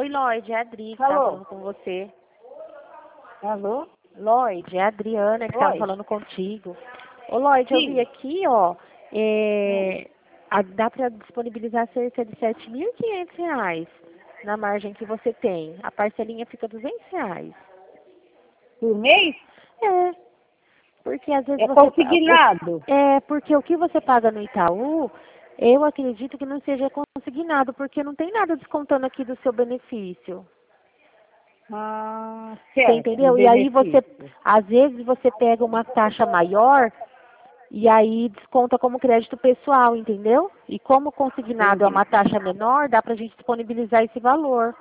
Oi, Lloyd, é a Adri que tá Alô? falando com você. Alô? Lloyd, é a Adriana que tá Oi? falando contigo. Ô, Lloyd, eu vi Sim. aqui, ó, dá para disponibilizar cerca de R$ 7.500 na margem que você tem. A parcelinha fica R$ 200. Por mês? É, porque às vezes É você... consignado. Porque o que você paga no Itaú, eu acredito que não seja consignado, porque não tem nada descontando aqui do seu benefício. Ah, Você certo. entendeu? E aí você, Benefício. às vezes você pega uma taxa maior e aí desconta como crédito pessoal, entendeu? E como consignado é Entendi. uma taxa menor, dá pra gente disponibilizar esse valor.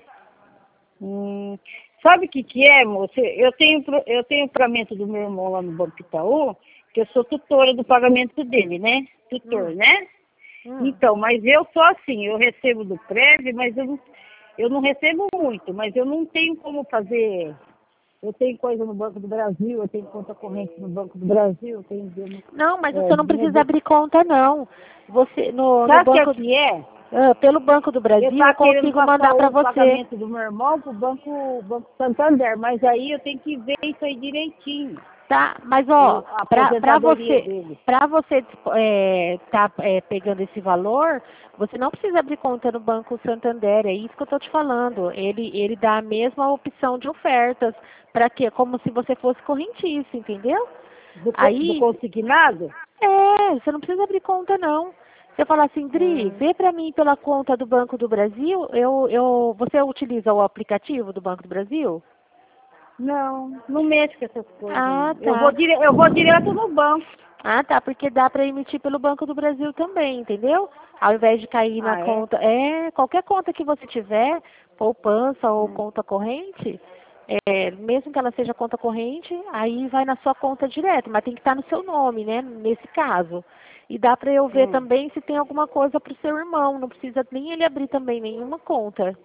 Sabe o que é, moça? Eu tenho o pagamento do meu irmão lá no Banco Itaú, que eu sou tutora do pagamento dele, né? Tutor, Hum, né? hum. Então, mas eu sou assim, eu recebo do Prev, mas eu não recebo muito, mas eu não tenho como fazer. Eu tenho coisa no Banco do Brasil, eu tenho conta corrente no Banco do Brasil, eu tenho Não, mas você não precisa dinheiro. abrir conta, não. Você, no Sabe o que é banco, que é? pelo Banco do Eu Brasil, eu estava querendo consigo passar mandar pra o você. pagamento do meu irmão para o Banco Santander, mas aí eu tenho que ver isso aí direitinho, Tá, mas ó, a pra aposentadoria você, dele. tá pegando esse valor, você não precisa abrir conta no Banco Santander, é isso que eu tô te falando. Ele dá a mesma opção de ofertas, para quê? Como se você fosse correntista, entendeu? Do Aí, consignado? você não precisa abrir conta não. Você fala assim, Dri, Hum, vê pra mim pela conta do Banco do Brasil, você utiliza o aplicativo do Banco do Brasil? não mexo com essas coisas, Ah, não. tá. Eu vou direto no banco. Ah, tá, porque dá para emitir pelo Banco do Brasil também, entendeu? Ao invés de cair na Ah, é? conta, qualquer conta que você tiver, poupança ou conta corrente, mesmo que ela seja conta corrente, aí vai na sua conta direto, mas tem que estar no seu nome, né, nesse caso. E dá para eu ver Hum. também se tem alguma coisa para o seu irmão, não precisa nem ele abrir também nenhuma conta.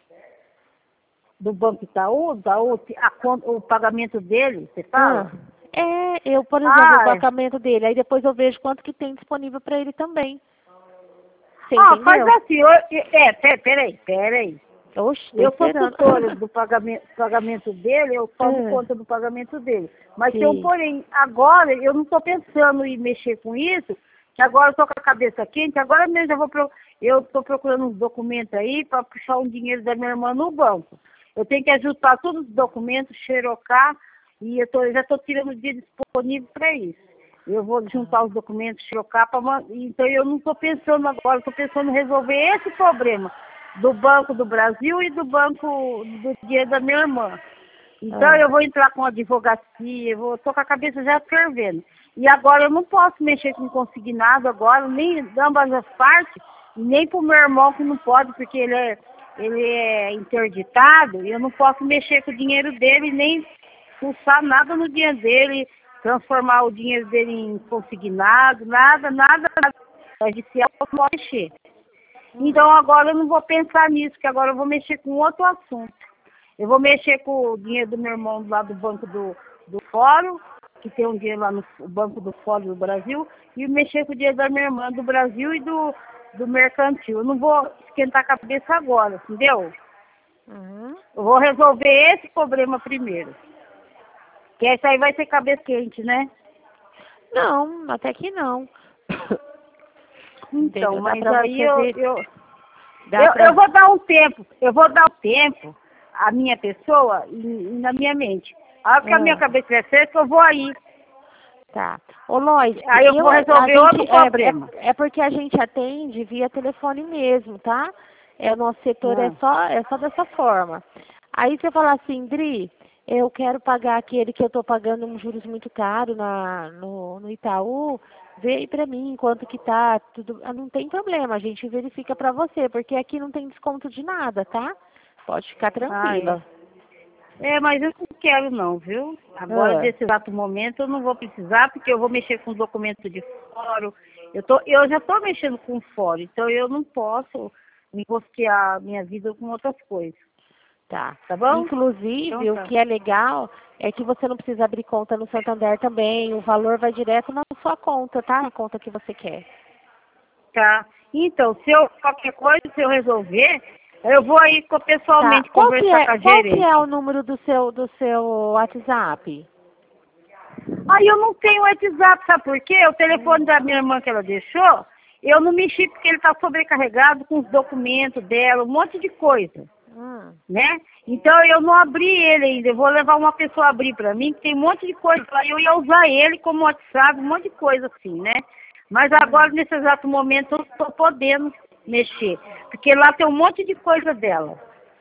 Do Banco Itaú, o pagamento dele, você Ah, fala? eu, por exemplo, o Ah, é. pagamento dele, aí depois eu vejo quanto que tem disponível para ele também. Você Faz entendeu? assim, peraí. Oxe, tô Eu sou esperando. tutora do pagamento dele, eu tomo Ah, conta do pagamento dele. Mas tem um sim. porém, agora eu não estou pensando em mexer com isso, que agora eu estou com a cabeça quente, agora mesmo eu estou procurando uns documentos aí para puxar um dinheiro da minha irmã no banco. Eu tenho que ajustar todos os documentos, xerocar, e eu já estou tirando o dia disponível para isso. Eu vou juntar os documentos, xerocar, então eu não estou pensando agora, estou pensando em resolver esse problema do Banco do Brasil e do Banco do Dinheiro da minha irmã. Então Ah, eu vou entrar com advocacia, estou com a cabeça já fervendo. E agora eu não posso mexer com consignado agora, nem de ambas as partes, nem para o meu irmão que não pode, porque ele é interditado, e eu não posso mexer com o dinheiro dele, nem pulsar nada no dinheiro dele, transformar o dinheiro dele em consignado, nada. Judicial eu não posso mexer. Então agora eu não vou pensar nisso, que agora eu vou mexer com outro assunto. Eu vou mexer com o dinheiro do meu irmão lá do Banco do Fórum, que tem um dinheiro lá no Banco do Fórum do Brasil, e mexer com o dinheiro da minha irmã do Brasil e do Mercantil. Eu não vou esquentar a cabeça agora, entendeu? uhum. Eu vou resolver esse problema primeiro. Que esse aí vai ser cabeça quente, né? Não, até que não. Então, Entendeu? Dá mas pra aí você eu, ver. eu, Dá eu, pra. eu vou dar um tempo, à minha pessoa e na minha mente. A hora que a minha Ah, cabeça é fresca, eu vou aí. tá. Ô, Lloyd, Aí eu vou a resolver gente. outro problema. É porque a gente atende via telefone mesmo, tá? O nosso setor Ah, é só dessa forma. Aí você fala assim, Dri, eu quero pagar aquele que eu tô pagando um juros muito caro no Itaú, vê aí pra mim quanto que tá, tudo. Não tem problema, a gente verifica pra você, porque aqui não tem desconto de nada, tá? Pode ficar é. tranquila. Mas eu não quero não, viu? Agora, Ah, desse exato momento, eu não vou precisar, porque eu vou mexer com documento de fórum. Eu já estou mexendo com fórum, então eu não posso enrosquear a minha vida com outras coisas. tá. Tá bom? Então Inclusive, o tá. que é legal é que você não precisa abrir conta no Santander também, o valor vai direto na sua conta, tá? A conta que você quer. Tá. Então, qualquer coisa, se eu resolver, Eu vou aí pessoalmente Tá. conversar com a Qual gerente. que é o número do seu WhatsApp? Aí eu não tenho WhatsApp, sabe por quê? O telefone da minha irmã que ela deixou, eu não mexi porque ele tá sobrecarregado com os documentos dela, um monte de coisa, né? Então eu não abri ele ainda, eu vou levar uma pessoa a abrir pra mim, que tem um monte de coisa lá, eu ia usar ele como WhatsApp, um monte de coisa assim, né? Mas agora, nesse exato momento, eu estou podendo mexer, porque lá tem um monte de coisa dela.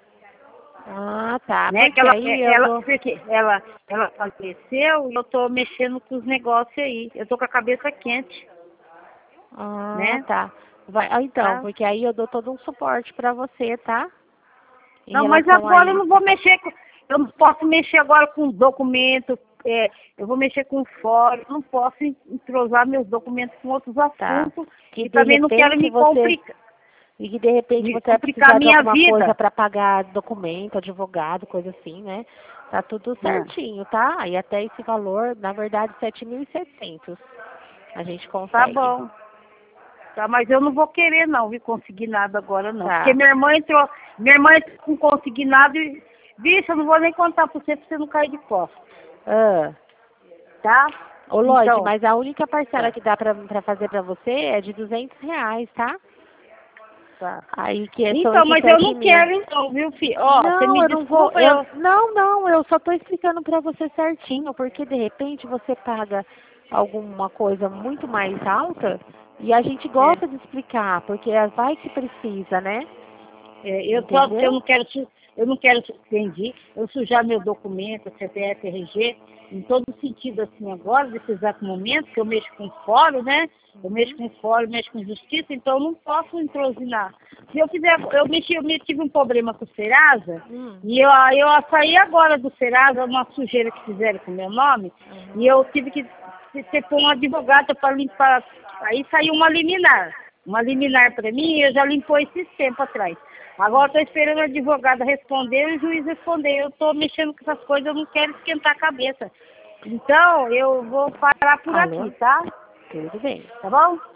Ah, tá. Né? Porque aí eu vou... Porque ela faleceu e eu tô mexendo com os negócios aí. Eu tô com a cabeça quente, Ah, né? tá. Então, Tá? porque aí eu dou todo um suporte pra você, tá? Em Não, mas relação a agora eu não isso. vou mexer com. Eu não posso mexer agora com documento, eu vou mexer com fórum, eu não posso entrosar meus documentos com outros Tá. assuntos. Que E de também não quero repente me você... complicar, E que de repente você vai complicar a precisar de minha alguma coisa vida. para pagar documento, advogado, coisa assim, né? Tá tudo certinho, tá? E até esse valor, na verdade, 7.700. A gente Tá consegue. bom. Tá, mas eu não vou querer não, viu, conseguir nada agora não. Tá. Porque minha irmã entrou com consignado e, bicho, eu não vou nem contar pra você não cair de costas, Ah. tá? Ô, Lloyd, Então, mas a única parcela tá, que dá pra fazer pra você é de R$ 200, tá? tá. Aí que são Então, esses mas eu não 7.000. quero então, viu, filho? Ó, você Não, me eu não vou. desculpa, eu... Não, eu só tô explicando pra você certinho, porque de repente você paga alguma coisa muito mais alta e a gente É. gosta de explicar, porque vai que precisa, né? Eu Entendeu? não quero, entendi, eu sujar meu documento, CPF, RG, em todo sentido assim agora, nesse exato momento, que eu mexo com fórum, né? Eu mexo com fórum, mexo com justiça, então eu não posso introsinar. Se eu fizer, eu tive um problema com o Serasa, e eu saí agora do Serasa, uma sujeira que fizeram com o meu nome, e eu tive que ter pôr um advogado para limpar, aí saiu uma liminar para mim, e eu já limpou esse tempo atrás. Agora estou esperando a advogada responder e o juiz responder. Eu estou mexendo com essas coisas, eu não quero esquentar a cabeça. Então, eu vou parar por Alô? aqui, tá? Tudo bem. Tá bom?